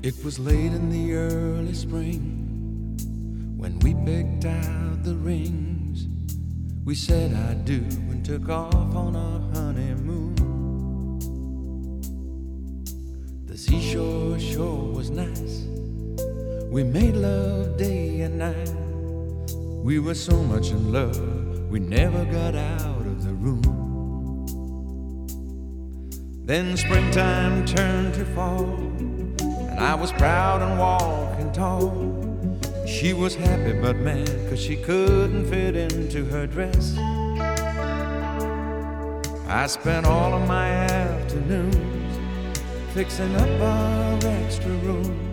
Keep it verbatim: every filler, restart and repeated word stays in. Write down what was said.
It was late in the early spring when we picked out the rings. We said I do and took off on our honeymoon. The seashore sure was nice. We made love day and night. We were so much in love, we never got out of the room. Then springtime turned to fall, and I was proud and walking tall. She was happy but mad, 'cause she couldn't fit into her dress. I spent all of my afternoons fixing up our extra room.